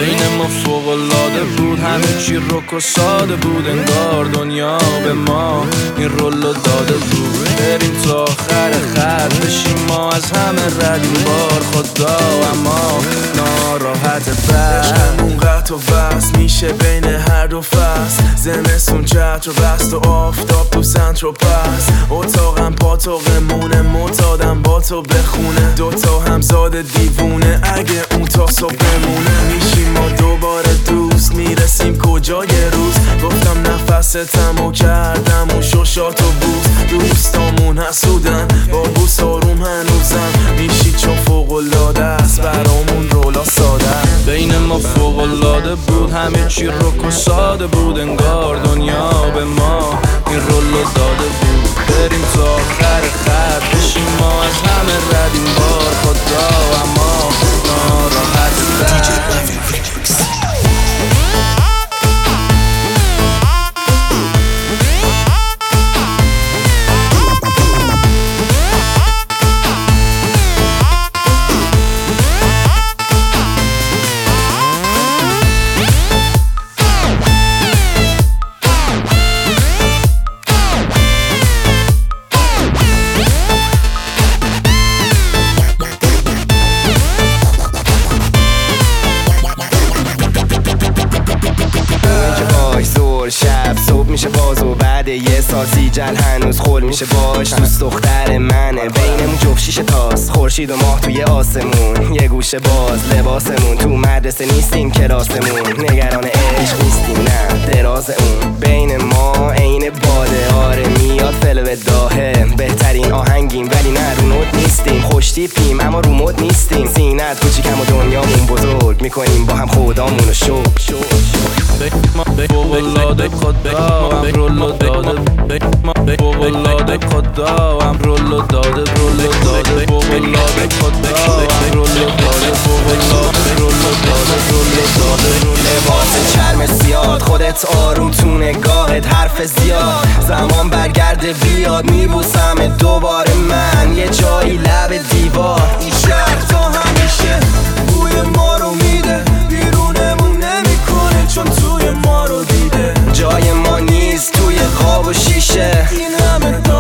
بین ما فوق‌العاده بود، همه چی رک و ساده بود، انگار دنیا به ما این رولو داده بود. بریم تا آخر خط بشیم ما از همه رد این بار خدا، اما ناراحت عشقمون قطع و وصل میشه بین هر دو فصل، زمستون چتر و بست و آفتاب تو سنتر و پس. اتاقم پاتوقمونه معتادم با تو بخونه، دوتا همزاد دیوونه اگه اون تا صبح بمونه. میشیم ما دوباره دوست، میرسیم کجا یه روز، گفتم نفستم و کردم اون شوشات و بوس. دوستامون حسودن با بوس آروم هنوزم، میشی چون فوق‌العاده است برامون رولا ساده. بین ما فوق‌العاده بود، همه چی رک و ساده بود، انگار دنیا به ما این رولو داده بود. بریم تا آخر خط بشیم ما از همه رد این بار خدا، اما ناراحت شب صبح میشه باز و بعد یه سال سیجل هنوز خول میشه باش. دوست دختر منه بینمون جفت شیشه تاست، خورشید و ماه توی آسمون، یه گوشه باز لباسمون، تو مدرسه نیستیم کلاسمون، نگران عشق نیستیم نه دراز اون. بین ما عین باده آره میاد فلو داهه، بهترین آهنگیم ولی نه رو نوت نیستیم، خوشتیپیم اما رو مد نیستیم، سینت کوچیکم و دنیامون بزرگ، میکنیم با هم خدامونو شکر. فوق‌العاده خدا هم رولو داده، فوق‌العاده خدا هم رولو داده، رولو داده، فوق‌العاده خدا هم رولو داده، فوق‌العاده رولو داده، رولو داده. لباس چرم زیاد خودت آروم تو نگاهت حرف زیاد، زمان برگرده بیاد میبوسم دوباره من یه جایی لب دیوار. این شهر تا همیشه بوی ما رو میده، بیرونمون نمیکنه چون توی ما رو دیده، جای ما نیست توی خواب و شیشه. این همه